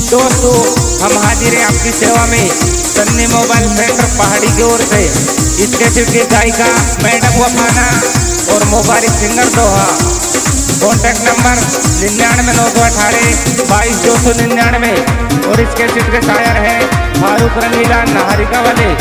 दोस्तों हम हाजिर हैं आपकी सेवा में सन्नी मोबाइल सेंटर पहाड़ी की ओर से। इस कैसेट की गायिका मैडम वफाना और mobile singer Doha. Contact number 999218 22 299 और इस कैसेट के शायर हैं फारूक रंगीला नाहरिका वाले।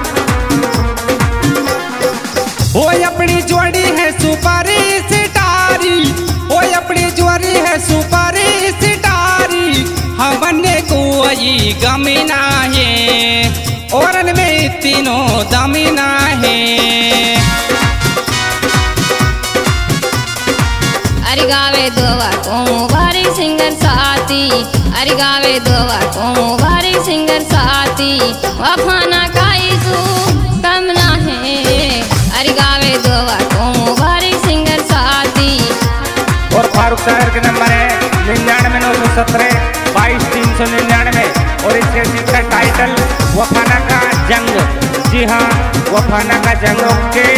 वो अपनी जोड़ी है सुपारी सितारी, वो अपनी जोड़ी है सुपारी सितारी। हमने कोई गमी ना है और में तीनों दमी ना है। अरे गावे दोवा को भारी सिंगर साथी, अरे गावे दोवा को भारी सिंगर साथी। वफाना खाई तू कम ना है, अरे गावे दोवा को भारी सिंगर साथी। और फारूक साहब के नंबर है 99 917 22 399 और इसके का टाइटल वफाना का जंग। जी हाँ, वफाना का जंग। ओके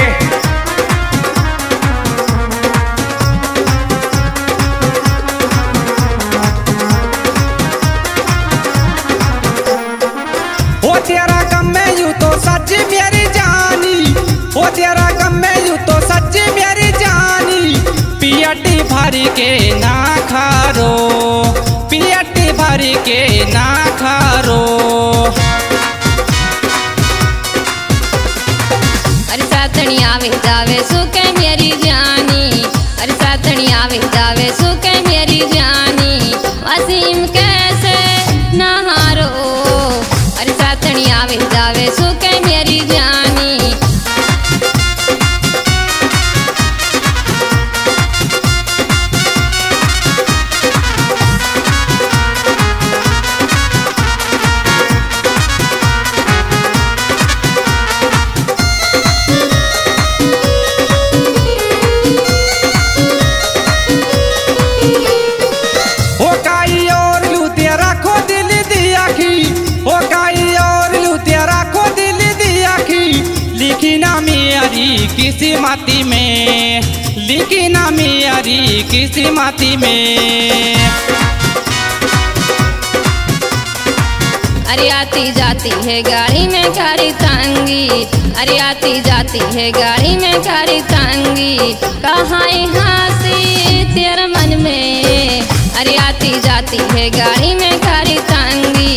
वो तेरा गम में यूं तो सच मेरी जानी, वो तेरा गम में यूं तो सच मेरी जानी। पियटी भर के ना खारो, पियटी भर के ना खारो। अरे साथनी आवे जावे सुके मेरी जानी, अरे साथनी आवे जावे सुके मेरी जानी। वसीम कैसे नहारो, अरे साथनी आवे जावे सुके मेरी जानी। हो काई और लू तेरा खो दिल दिया की, हो काई और लू तेरा खो दिल दिया की। लिखी ना मेरी किसी माती में, लिखी ना मेरी किसी माती में। अरे आती जाती है गाड़ी में खारी तंगी, अरे आती जाती है गाड़ी में खारी तंगी। कहाँ हंसी तेरे मन में, अरे आती जाती है गाड़ी में खारी तंगी।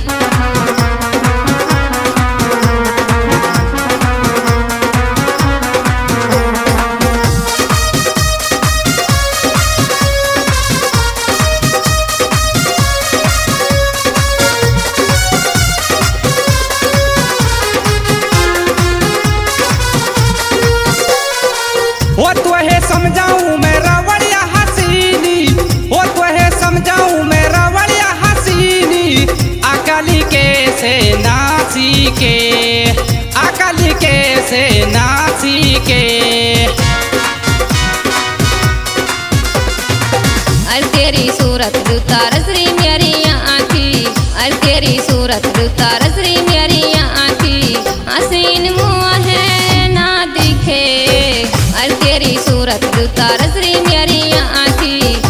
वो तो है समझाऊं मैं रवड़िया हसीनी, वो तो है समझाऊं मैं रवड़िया हसीनी। अकली के से नासी के, अकली के से नासी के। अरे तेरी सूरत रुतार श्री मेरी आँखी, अरे तेरी सूरत रुतार श्री मेरी आँखी। हसीन मुँह है ना दिखे, अरे तेरी सूरत रुतार श्री मेरी आँखी।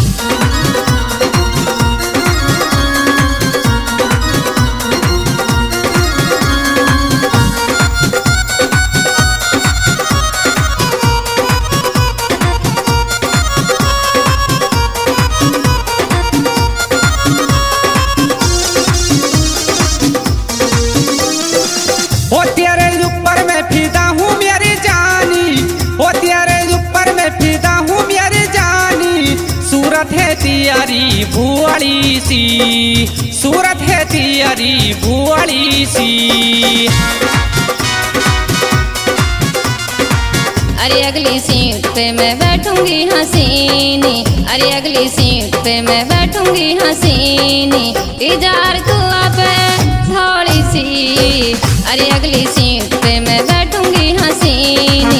वो तेरे ऊपर मैं फिदा हूँ मेरी जानी, वो तेरे ऊपर मैं फिदा हूँ मेरी जानी। सूरत है तियारी भुआड़ी सी, सूरत है तियारी भुआड़ी सी। अरे अगली सीट पे मैं बैठूंगी हसीनी, अरे अगली सीट पे मैं बैठूंगी हसीनी। इजार तू अब थोड़ी सी, अरे अगली सीट पे मैं बैठूंगी हसीनी।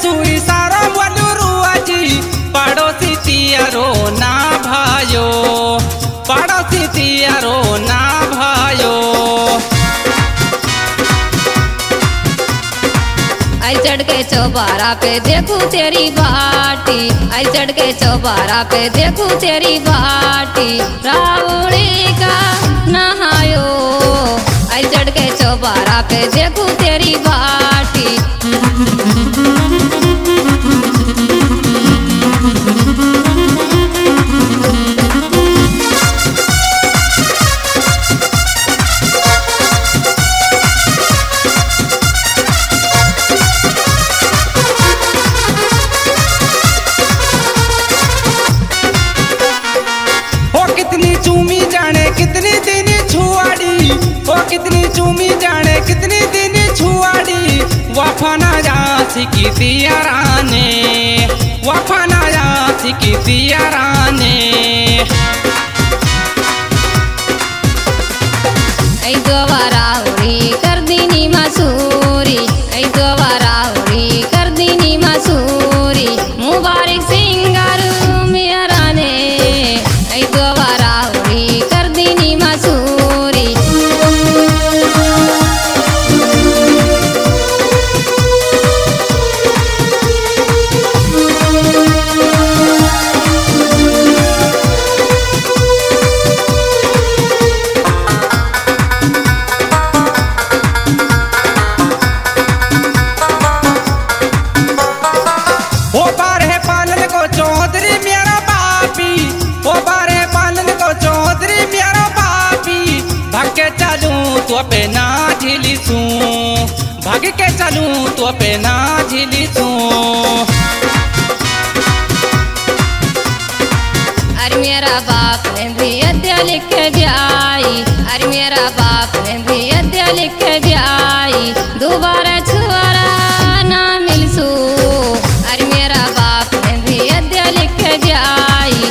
सूरी सारो बोलू रुआजी पड़ोसी तियरो ना भयो पड़ोसी तियरो ना भयो आई चढ़ के चौबारा पे देखूं तेरी बाटी आई चढ़ के चौबारा पे देखूं तेरी बाटी रावड़ी का नहायो आई चढ़ के चौबारा पे देखूं तेरी बाटी कितनी चूमी जाने कितनी दिन छुआड़ी वफाना जा सिकी तियाराने वफाना जा सिकी तियाराने ऐ दोबारा उड़ी कर दीनी मसूरी ऐ दोबारा उड़ी कर दीनी मसूरी मुबारक सिंगर मेरा ने ऐ दोबारा उड़ी कर दीनी मसूरी तो पे ना झिली सू भाग के चलूं तो पे ना झिली सू अरे मेरा बाप ने भी अध्याय लिख के दियाई अरे मेरा बाप ने भी अध्याय लिख के दियाई दोबारा छुआरा ना मिलसू अरे मेरा बाप ने भी अध्याय लिख के दियाई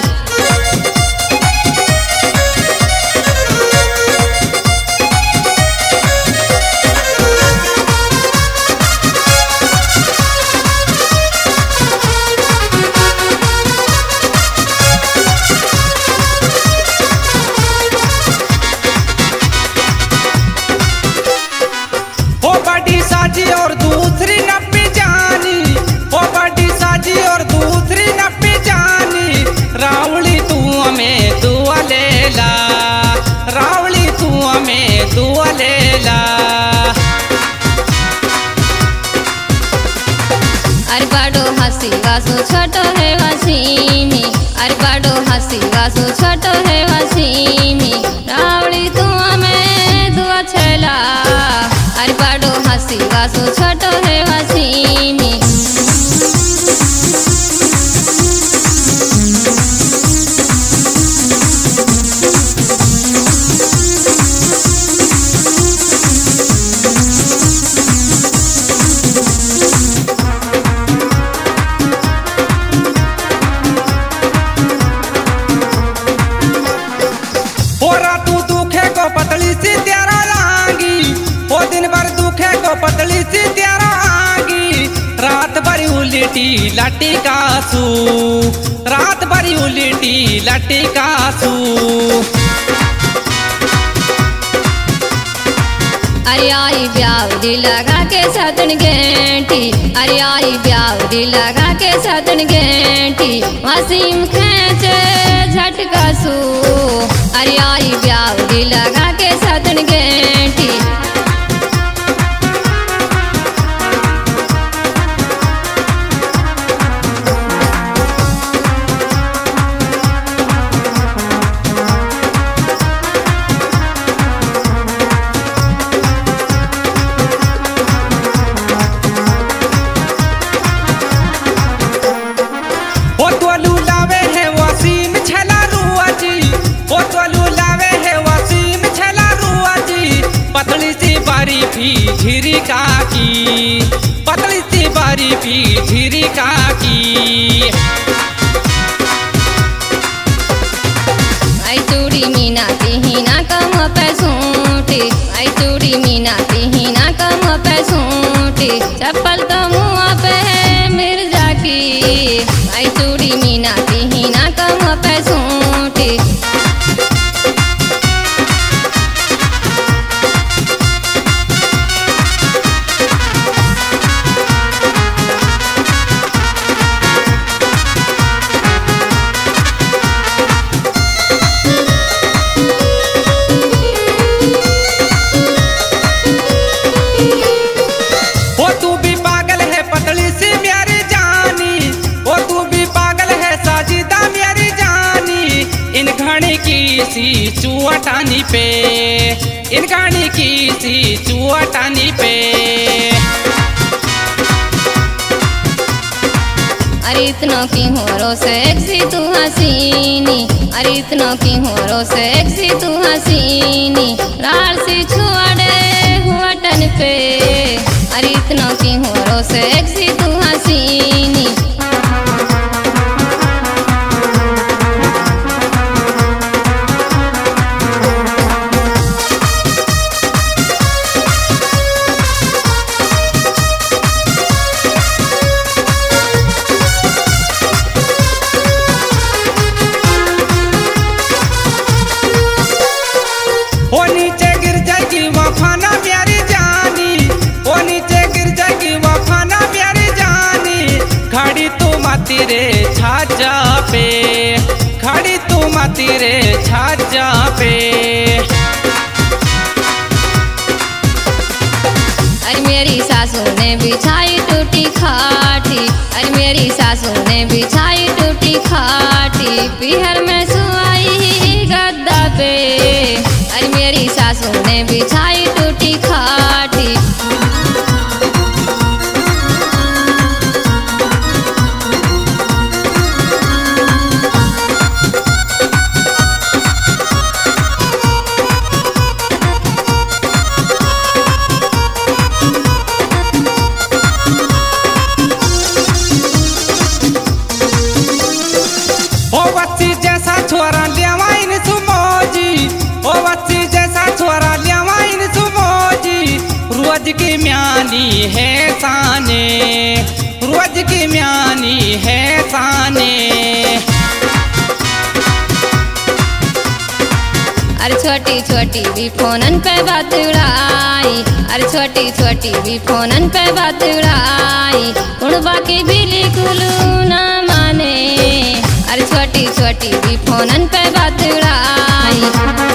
और दूसरी नब्बी जानी ओ बड़ी साजी और दूसरी नब्बी जानी रावली तू हमें दुआ ले ला रावली तू हमें दुआ ले ला अरे बड़ो हंसी गासो छोटो है वसीमी अरे बड़ो हंसी गासो छोटो है वसीमी रावली तू हमें दुआ छला अरे बड़ो हंसी गासो छोटो है वसीमी पतली सी तेरा लागी ओ दिन भर दुखे को पतली सी तेरा आगी रात भरी उल्टी लटी कासू रात भरी उल्टी लटी कासू अरे आई ब्यावरी लगा के सतन गेंटी अरे आई ब्यावरी लगा के सतन गेंटी वसीम खेचे झटकासू अरे आई ब्यावरी लगा के सतन गेंटी झिरी काकी पतली सी बारी भी झिरी काकी आई चूड़ी मीना तिहीना कम पे सूटी आई चूड़ी मीना तिहीना कम पे सूटी चप्पल तो मुँह पे है सी चुअटानी पे, इनकानी की सी चुअटानी पे। अरे इतनों की होरो सेक्सी तू हसीनी, अरे इतनों की होरो सेक्सी तू हसीनी, रार सी छुआड़े हुआटन पे। अरे इतनों की होरो सेक्सी तू हसीनी। ओ नीचे गिर जाएगी वफाना प्यारी जानी, ओ नीचे गिर जाएगी वफाना प्यारी जानी। खड़ी तू माती रे छाजा पे, खड़ी तू माती रे छाजा पे। अरे मेरी सासू ने बिछाई टूटी खाटी, अरे मेरी सासू ने बिछाई टूटी खाटी, पीहर में सुआई गद्दा पे। अरे मेरी सासू ने बिछाई टूटी खाटी। ओ बच्ची जैसा छोरा लियावाइन सुमोजी, ओ बच्ची जैसा छोरा लियावाइन सुमोजी। रोज की म्यानी है साने, रोज की म्यानी है साने। अरे छोटी छोटी भी फोनन पे बात उड़ाई, अरे छोटी छोटी भी फोनन पे बात उड़ाई, उड़वा की बिल्ली कुलू ना माने। अरे छोटी छोटी भी फोनन पे बात उड़ाई।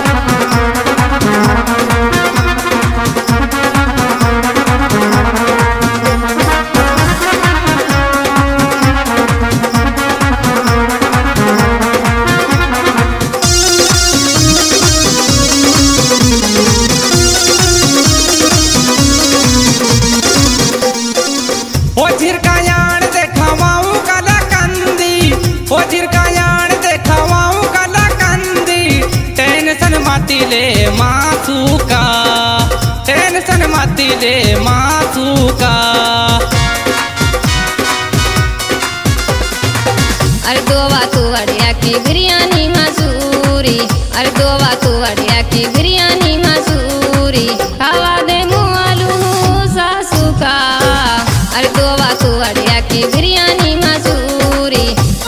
ओ झिरकायाण देखावाऊ काला कंदी, ओ झिरकायाण देखावाऊ काला कंदी। टेंशन माती ले मासू का, टेंशन माती ले मासू का। अरे दोवा तू अड़िया की बिरयानी मसूरी, अरे दोवा तू अड़िया की बिरयानी मसूरी, खावा दे मुआलू सासू का। अरे दोवा तू अड़िया की बिरयानी मसूरी।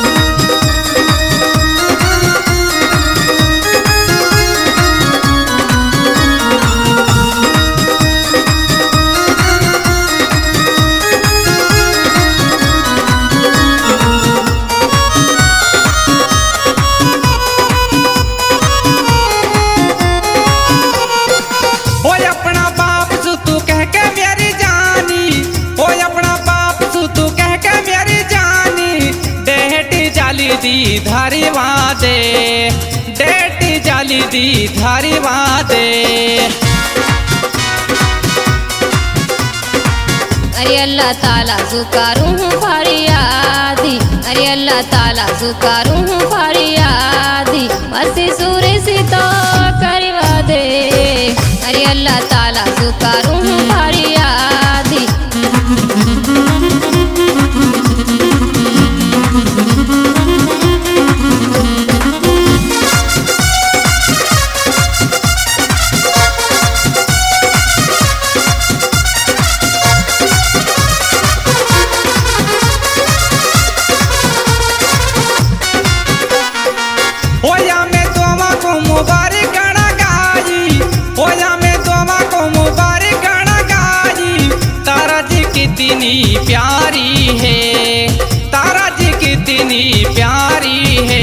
ओ अपना बाप सु तू कह के मेरी जानी, ओ अपना बाप सु तू कह के मेरी जानी। डेटी जाली दी धारी वादे, डेटी जाली दी धारी वादे। अरे अल्लाह ताला सुकारूं हूँ फरियादी, अरे अल्लाह ताला सुकारूं हूँ फरियादी, मसी सूरी सी तो करवा दे। अरे अल्लाह ताला सुकारूं हूँ फरियादी। ओया में दोवा को मुबारक गाना गाई, ओया में दोवा को मुबारक गाना गाई। तारा जी कितनी प्यारी है, तारा जी कितनी प्यारी है।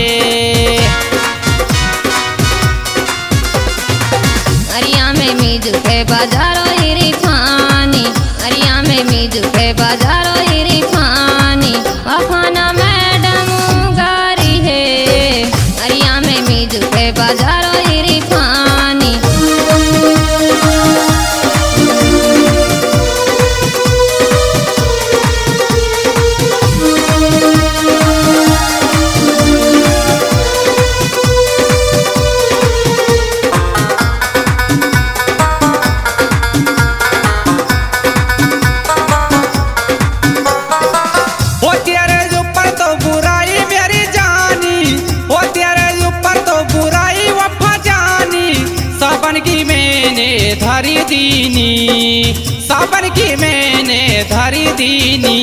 अरिया में मीजू के बाजारो हिरी फानी, अरिया में मीजू के बाजारो हिरी फानी, वफाना मैडम गारी है। अरिया में मीजू के बाजारो सावन की मैंने धरी दीनी।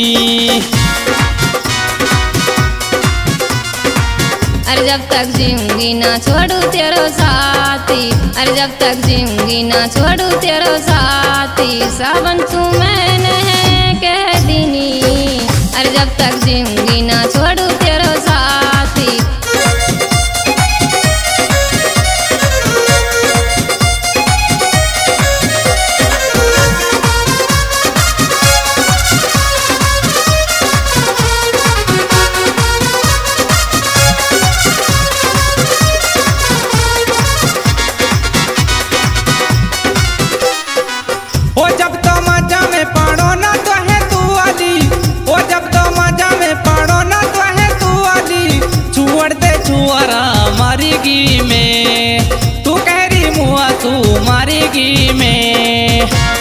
अरे जब तक जीऊंगी ना छोड़ू तेरो साथी, अरे जब तक जीऊंगी ना छोड़ू तेरो साथी, सावन तू मैंने कह दीनी। अरे जब तक जीऊंगी ना छोड़ू तेरो साथी। ओ जब तो मजा में पड़ो ना तो है तू वाली, ओ जब तो मजा में पड़ो ना तो है तू वाली, छुअड़ दे छुअरा मारेगी में, तू कह रही मुआ तू मारेगी में।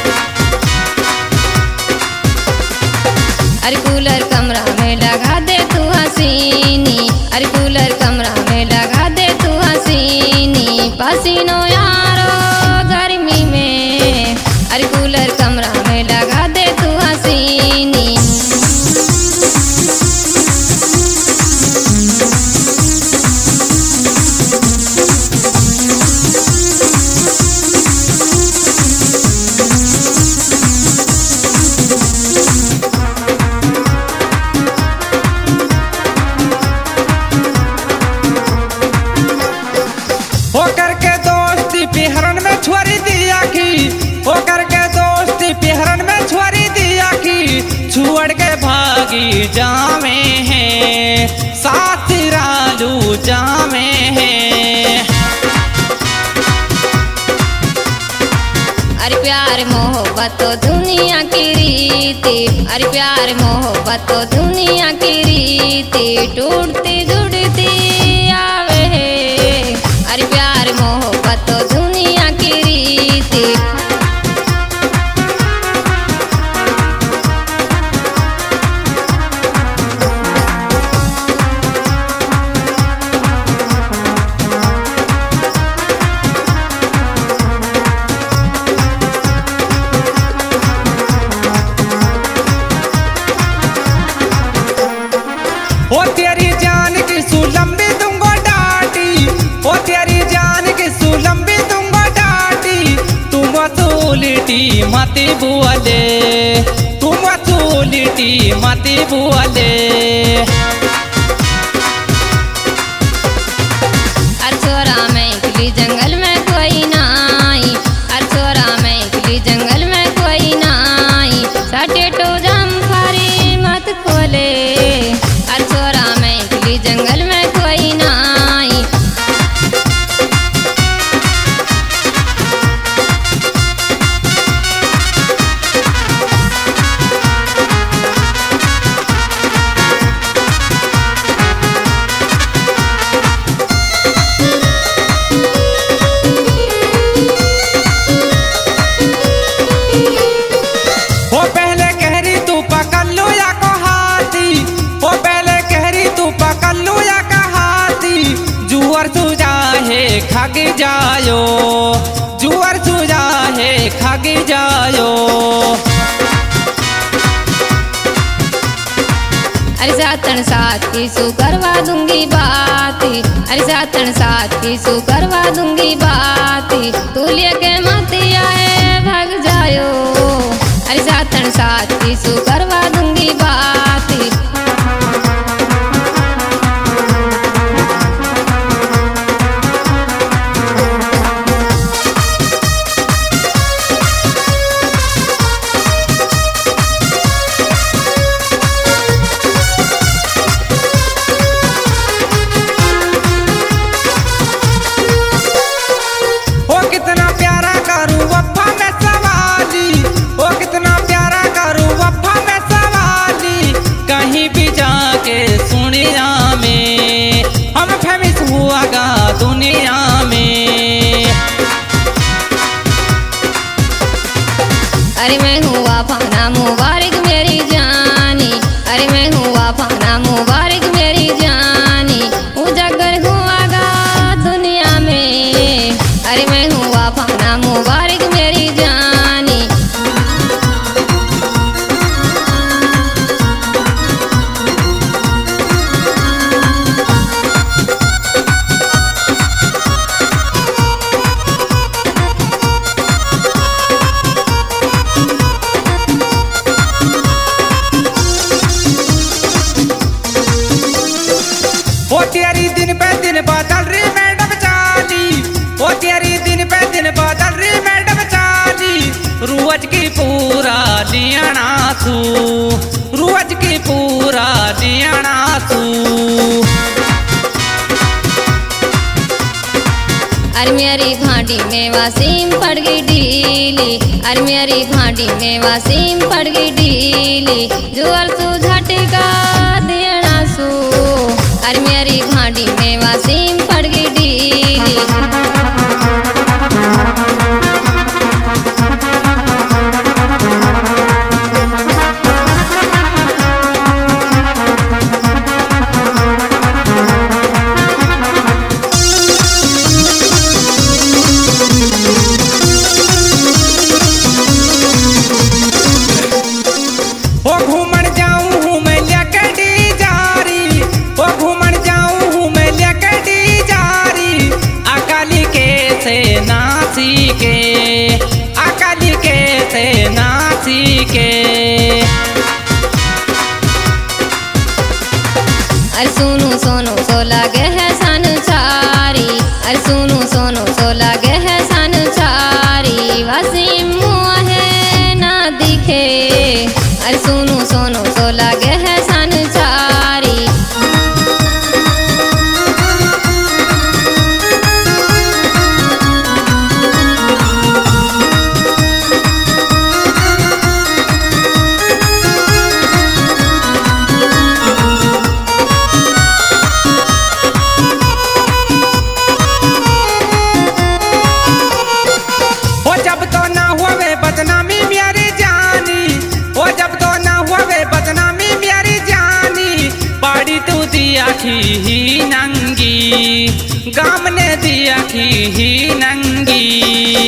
अरे कूलर कमरा में लगा दे तू हसीनी, अरे कूलर कमरा में लगा दे तू हसीनी, पसीनो यारो गर्मी में, अरे कूलर कमरा में लगा दे तू हसीनी। होकर के दोस्ती पिहरन में छोड़ी दिया की, होकर के दोस्ती पिहरन में छोड़ी दिया की, छुअड़ के भागी जामे हैं साथ रालू जामे हैं। अरे प्यार मोहब्बत तो दुनिया की रीति, अरे प्यार मोहब्बत तो दुनिया की रीति, टूटती जुड़ती आवे है, अरे प्यार मोहब्बत तो दुनिया की रीति। ओ तेरी जान की सुलंबी दूंगा डाटी, ओ तेरी जान की सुलंबी दूंगा डाटी, तुम उल्टी मती बुआले, तुम उल्टी मती बुआले। अरे छोरा मैं निकली जंगल में कोई ना आई, अरे छोरा मैं निकली जंगल में कोई ना आई, साटे तो जमफारी मत खोले, अरे छोरा मैं निकली जंगल में कोई ना आई। ओ पहले कह रही तू पकड़ लो या को हाथी, ओ पहले कह रही तू पकड़ लो या का हाथी, जुअर सुजा है खागे जायो, जुअर सुजा है खागे जायो। अरे सातन साथ की सु करवा दूंगी बाती, अरे सातन साथ की सु करवा दूंगी बाती, तू लेके मत आए भाग जायो, अरे सातन साथ की सु करवा दूंगी बाती। ओ कितना प्यारा करूँ वफा में सवाली, ओ कितना प्यारा करूँ वफा में सवाली, कहीं भी जाके सुनिया में हम फेमस हुआ गा दुनिया में। अरे मैं हूँ वफाना मुबारक मेरी जानी, अरे मैं हूँ वफाना मुबारक मेरी जानी, उजागर हुआगा दुनिया में, अरे मैं हूँ वफाना मुबारक मेरी जानी। लियाना तू रोज की पूरा लियाना तू। अरे मेरी भांडी में वासीम पड़ गई ढीली, अरे मेरी भांडी में वासीम पड़ गई ढीली, जुअर तू झटका देना सू। अरे मेरी भांडी में वासीम पड़ गई ढीली। अकाली के से नाची के। अरे सुनो सोनो सो लगे है संसारी, अरे सुनो सोनो सो लगे है संसारी, वसीम मुआ है ना दिखे। अरे सुनो सोनो सो लगे है संसारी। बदनामी मेरी जानी, वो जब तो ना हुए बदनामी मेरी जानी, पाड़ी तू दिया ही नंगी, गाम ने दिया ही नंगी।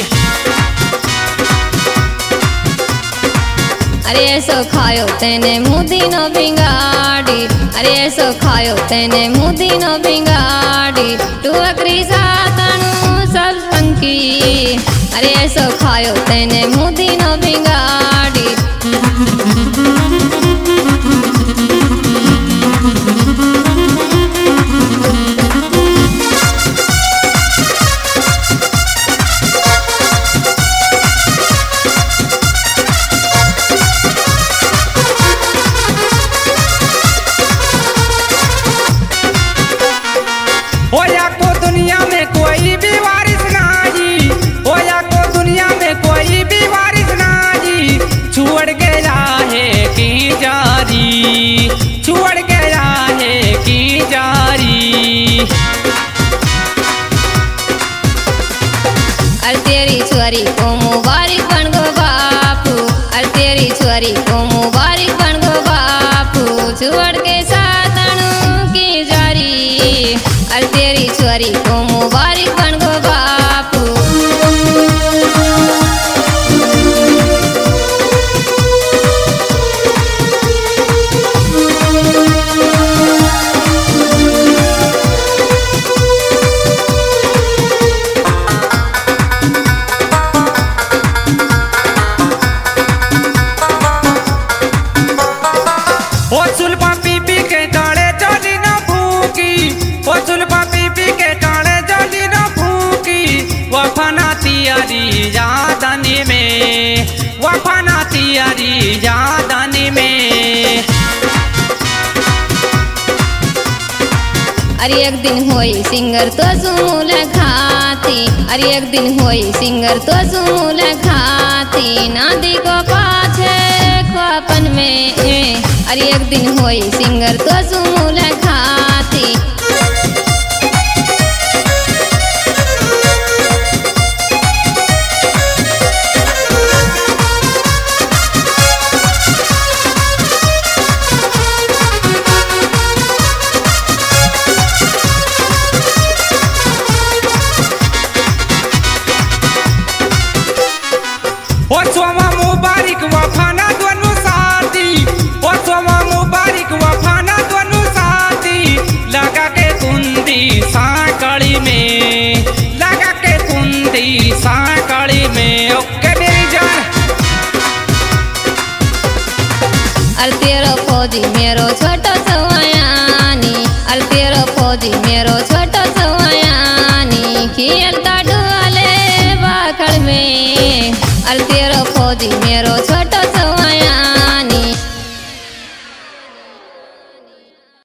अरे ऐसो खायो तेने मुदीनो बिंगाड़ी, अरे ऐसो खायो तेने मुदीनो बिंगाड़ी, तू अकरी सातनु सब संकी। अरे ऐसो खायो तेने मुदीनो बिंगाड़ी। होया को दुनिया में कोई भी वारिस नहीं, होया को दुनिया में कोई भी वारिस नहीं, छोड़ गया है की जारी, छोड़ गया है की जारी। अरे तेरी छोरी को मुबारक बन गो बापू, अरे तेरी छोरी को मुबारक बन गो बापू, छोड़ के सातनु की जारी। अरे तेरी छोरी को मुबारक बन गो बापू। ओ सुल्फा पीपी के डाले जली न फूकी, ओ सुल्फा पीपी के डाले जली न फूकी, वफाना तियारी यादनी में, वफाना तियारी यादनी में। अरे एक दिन होई सिंगर तो सुमूल खाती, अरे एक दिन होई सिंगर तो सुमूल खाती, नादी को पाछे ख्वापन में। अरे एक दिन होई सिंगर तो सुमूल खाती।